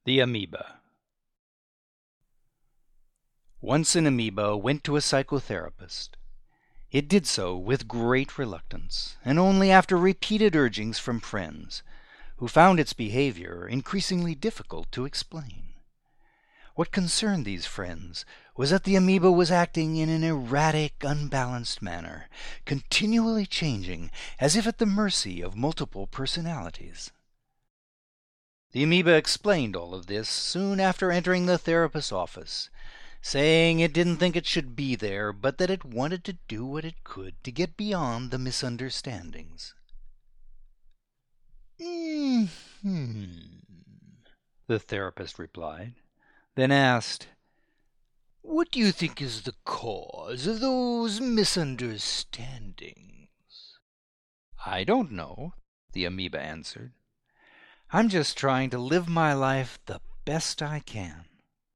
The Amoeba. Once an amoeba went to a psychotherapist. It did so with great reluctance, and only after repeated urgings from friends, who found its behavior increasingly difficult to explain. What concerned these friends was that the amoeba was acting in an erratic, unbalanced manner, continually changing, as if at the mercy of multiple personalities. The amoeba explained all of this soon after entering the therapist's office, saying it didn't think it should be there, but that it wanted to do what it could to get beyond the misunderstandings. The therapist replied, then asked, "What do you think is the cause of those misunderstandings?" "I don't know," the amoeba answered. "I'm just trying to live my life the best I can."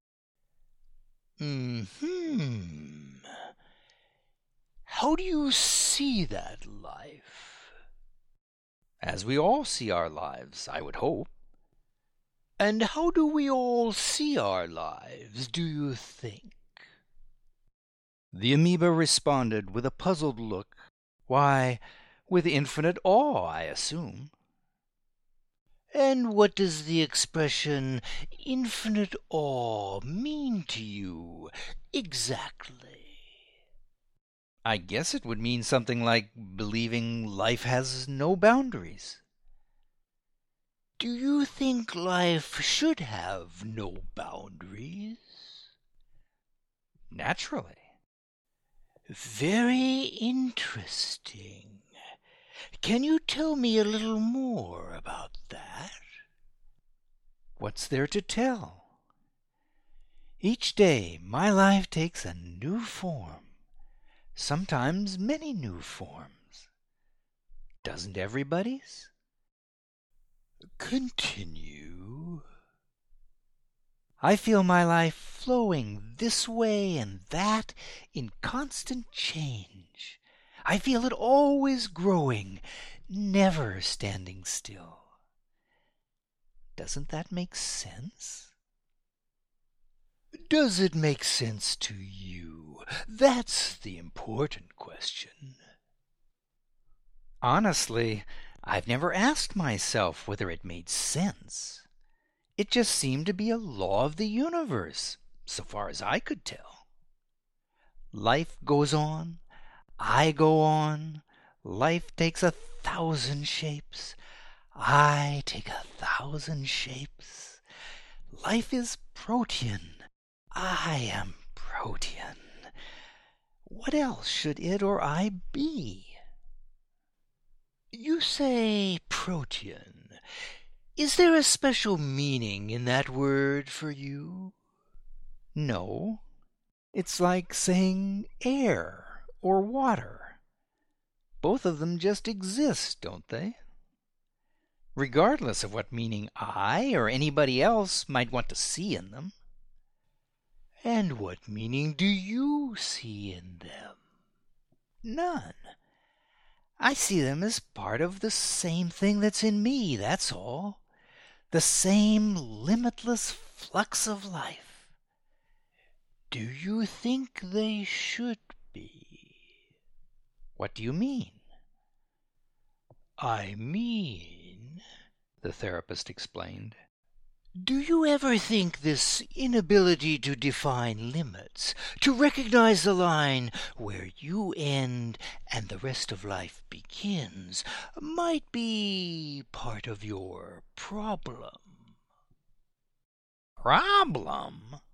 How do you see that life? As we all see our lives, I would hope. And how do we all see our lives, do you think? The amoeba responded with a puzzled look. Why, with infinite awe, I assume. And what does the expression infinite awe mean to you exactly? I guess it would mean something like believing life has no boundaries. Do you think life should have no boundaries? Naturally. Very interesting. Can you tell me a little more about that? What's there to tell? Each day my life takes a new form, sometimes many new forms. Doesn't everybody's? Continue. I feel my life flowing this way and that in constant change. I feel it always growing, never standing still. Doesn't that make sense? Does it make sense to you? That's the important question. Honestly, I've never asked myself whether it made sense. It just seemed to be a law of the universe, so far as I could tell. Life goes on, I go on, life takes 1,000 shapes, I take 1,000 shapes. Life is protean, I am protean. What else should it or I be? You say protean. Is there a special meaning in that word for you? No. It's like saying air or water. Both of them just exist, don't they? Regardless of what meaning I or anybody else might want to see in them. And what meaning do you see in them? None. I see them as part of the same thing that's in me, that's all. The same limitless flux of life. Do you think they should be? What do you mean? I mean, the therapist explained, do you ever think this inability to define limits, to recognize the line where you end and the rest of life begins, might be part of your problem? Problem?